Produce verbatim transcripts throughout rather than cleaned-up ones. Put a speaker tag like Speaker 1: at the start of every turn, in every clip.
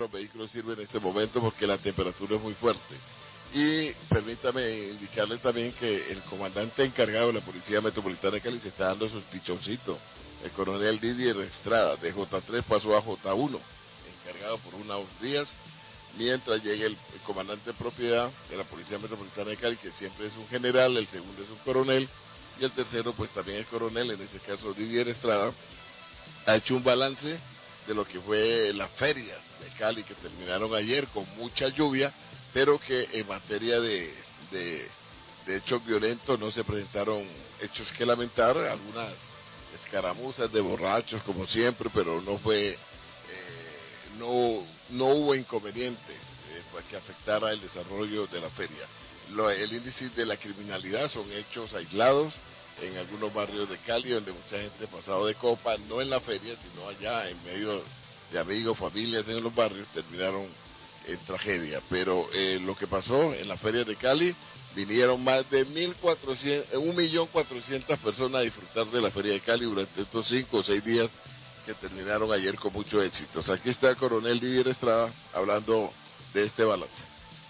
Speaker 1: los vehículos sirve en este momento porque la temperatura es muy fuerte. Y permítame indicarles también que el comandante encargado de la Policía Metropolitana de Cali se está dando sus pichoncitos. El coronel Didier Estrada, de J tres pasó a J uno, encargado por unos días, mientras llegue el, el comandante de propiedad de la Policía Metropolitana de Cali, que siempre es un general, el segundo es un coronel, y el tercero pues también es coronel, en este caso Didier Estrada, ha hecho un balance de lo que fue las ferias de Cali que terminaron ayer con mucha lluvia, pero que en materia de, de, de hechos violentos no se presentaron hechos que lamentar, algunas escaramuzas de borrachos como siempre, pero no fue, eh, no, no hubo inconvenientes eh, que afectara el desarrollo de la feria. Lo, el índice de la criminalidad son hechos aislados en algunos barrios de Cali donde mucha gente ha pasado de copa, no en la feria, sino allá en medio de amigos, familias en los barrios, terminaron en tragedia. Pero eh, lo que pasó en la feria de Cali, vinieron más de mil cuatrocientos, un millón cuatrocientas personas a disfrutar de la feria de Cali durante estos cinco o seis días que terminaron ayer con mucho éxito. O sea, aquí está el coronel Didier Estrada hablando de este balance.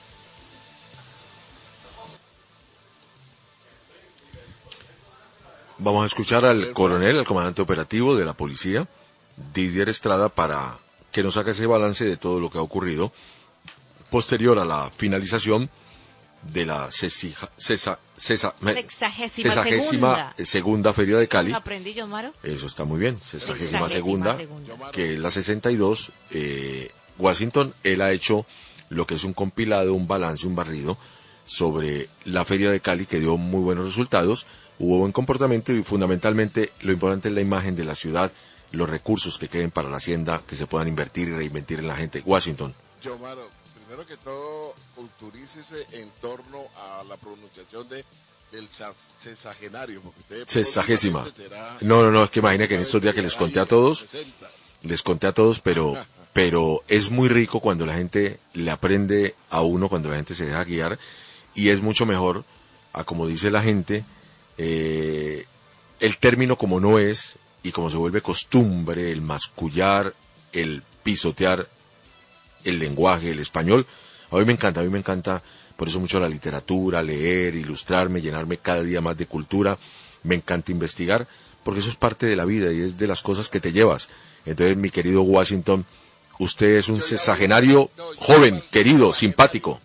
Speaker 2: Vamos a escuchar al coronel, al comandante operativo de la policía, Didier Estrada, para que nos haga ese balance de todo lo que ha ocurrido posterior a la finalización de la sesija, cesa, cesa,
Speaker 3: sexagésima,
Speaker 2: sexagésima
Speaker 3: segunda.
Speaker 2: segunda Feria de Cali.
Speaker 3: ¿Aprendí yo, Maro?
Speaker 2: Eso está muy bien, sexagésima, sexagésima segunda,
Speaker 3: segunda,
Speaker 2: que es la sesenta y dos. Eh, Washington, él ha hecho lo que es un compilado, un balance, un barrido sobre la Feria de Cali, que dio muy buenos resultados, hubo buen comportamiento y fundamentalmente lo importante es la imagen de la ciudad, los recursos que queden para la hacienda, que se puedan invertir y reinvertir en la gente. Washington.
Speaker 1: Yo, Maro, primero que todo, culturícese en torno a la pronunciación de del sexagenario, porque usted
Speaker 2: sexagésima. No, no, no, es que imagine que en estos días que les conté a todos, les conté a todos, pero, pero es muy rico cuando la gente le aprende a uno, cuando la gente se deja guiar, y es mucho mejor, a como dice la gente, eh, el término como no es, y como se vuelve costumbre, el mascullar, el pisotear el lenguaje, el español. A mí me encanta, a mí me encanta por eso mucho la literatura, leer, ilustrarme, llenarme cada día más de cultura. Me encanta investigar, porque eso es parte de la vida y es de las cosas que te llevas. Entonces, mi querido Washington, usted es un sexagenario joven, querido, simpático.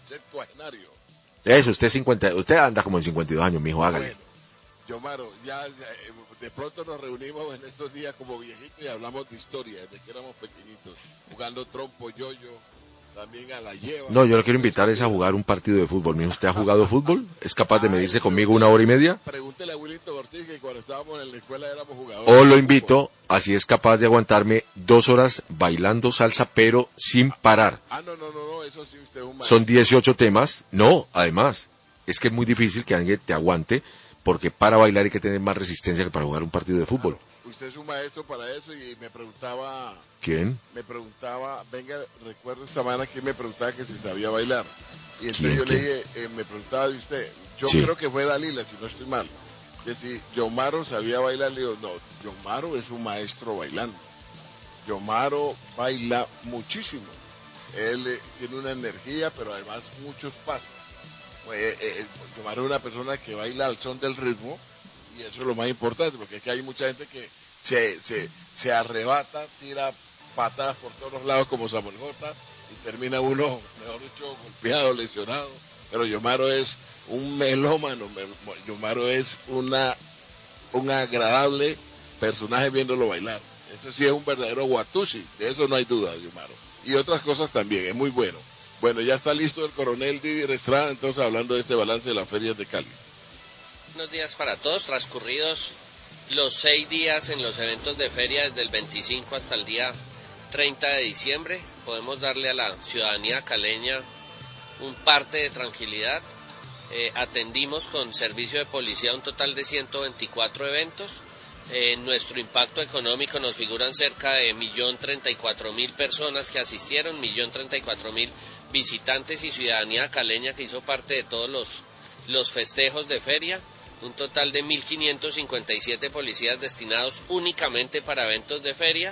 Speaker 2: Eso, usted cincuenta, usted anda como en cincuenta y dos años, mijo, hágale.
Speaker 1: Yomaro, ya, ya de pronto nos reunimos en estos días como viejitos y hablamos de historia, desde que éramos pequeñitos, jugando trompo, yoyo, también a la lleva.
Speaker 2: No, yo lo quiero invitar es a jugar un partido de fútbol. Mijo, ¿usted ha jugado fútbol? ¿Es capaz de medirse conmigo una hora y media?
Speaker 1: Pregúntele a Wilito Ortiz que cuando estábamos en la escuela éramos jugadores.
Speaker 2: O lo invito, así es capaz de aguantarme dos horas bailando salsa, pero sin parar.
Speaker 1: Ah, no, no, no, no, eso sí, usted es un maestro.
Speaker 2: Son dieciocho temas. No, además, es que es muy difícil que alguien te aguante, porque para bailar hay que tener más resistencia que para jugar un partido de fútbol.
Speaker 1: Claro, usted es un maestro para eso y me preguntaba...
Speaker 2: ¿Quién?
Speaker 1: Me preguntaba, venga, recuerdo esta semana que me preguntaba que si sabía bailar. Y entonces
Speaker 2: ¿Quién,
Speaker 1: yo
Speaker 2: quién?
Speaker 1: le dije, eh, me preguntaba de usted, yo
Speaker 2: Sí.
Speaker 1: creo que fue Dalila, si no estoy mal, que si Yomaro sabía bailar, le digo, no, Yomaro es un maestro bailando. Yomaro baila muchísimo. Él eh, tiene una energía, pero además muchos pasos. Eh, eh, Yomaro es una persona que baila al son del ritmo, y eso es lo más importante, porque es que hay mucha gente que se, se, se arrebata, tira patadas por todos los lados como Samuel J, y termina uno, mejor dicho, golpeado, lesionado. Pero Yomaro es un melómano, Yomaro es una un agradable personaje viéndolo bailar. Eso sí es un verdadero Watusi, de eso no hay duda, Yomaro. Y otras cosas también, es muy bueno. Bueno, ya está listo el coronel Didier Estrada, entonces hablando de este balance de las ferias de Cali.
Speaker 4: Buenos días para todos, transcurridos los seis días en los eventos de feria desde el veinticinco hasta el día treinta de diciembre, podemos darle a la ciudadanía caleña un parte de tranquilidad. Eh, atendimos con servicio de policía un total de ciento veinticuatro eventos. Eh, en nuestro impacto económico nos figuran cerca de un millón treinta y cuatro mil personas que asistieron, un millón treinta y cuatro mil visitantes y ciudadanía caleña que hizo parte de todos los, los festejos de feria. Un total de mil quinientos cincuenta y siete policías destinados únicamente para eventos de feria,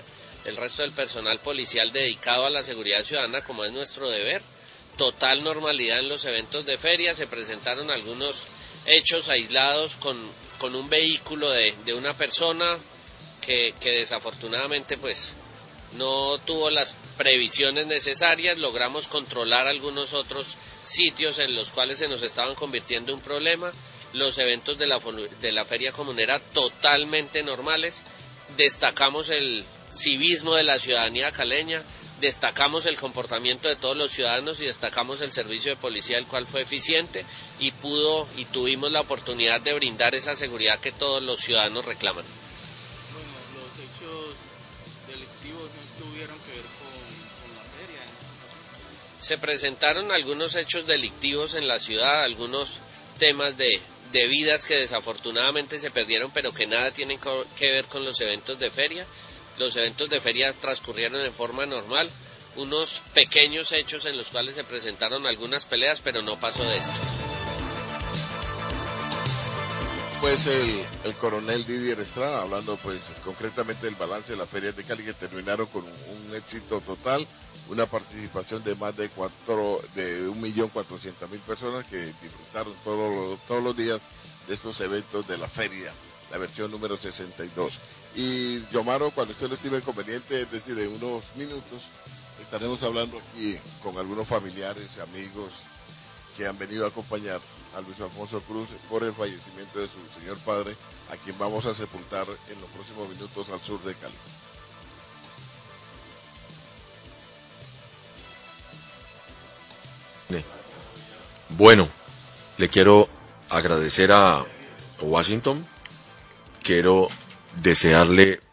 Speaker 4: el resto del personal policial dedicado a la seguridad ciudadana, como es nuestro deber. Total normalidad en los eventos de feria. Se presentaron algunos hechos aislados con, con un vehículo de, de una persona que, que desafortunadamente pues no tuvo las previsiones necesarias. Logramos controlar algunos otros sitios en los cuales se nos estaban convirtiendo en un problema. Los eventos de la, de la feria comunera totalmente normales. Destacamos el civismo de la ciudadanía caleña, destacamos el comportamiento de todos los ciudadanos y destacamos el servicio de policía, el cual fue eficiente y pudo y tuvimos la oportunidad de brindar esa seguridad que todos los ciudadanos reclaman.
Speaker 3: Bueno, los hechos delictivos no tuvieron que ver con, con la feria en esta ocasión.
Speaker 4: Se presentaron algunos hechos delictivos en la ciudad, algunos temas de, de vidas que desafortunadamente se perdieron, pero que nada tienen que ver con los eventos de feria. Los eventos de feria transcurrieron en forma normal, unos pequeños hechos en los cuales se presentaron algunas peleas, pero no pasó de esto.
Speaker 1: Pues el, el coronel Didier Estrada, hablando pues concretamente del balance de las ferias de Cali, que terminaron con un, un éxito total, una participación de más de cuatro, de un millón cuatrocientas mil personas que disfrutaron todos los, todos los días de estos eventos de la feria, la versión número sesenta y dos. Y Yomaro, cuando usted lo estime conveniente, es decir, en unos minutos, estaremos hablando aquí con algunos familiares, amigos que han venido a acompañar a Luis Alfonso Cruz por el fallecimiento de su señor padre, a quien vamos a sepultar en los próximos minutos al sur de Cali.
Speaker 2: Bueno, le quiero agradecer a Washington, quiero desearle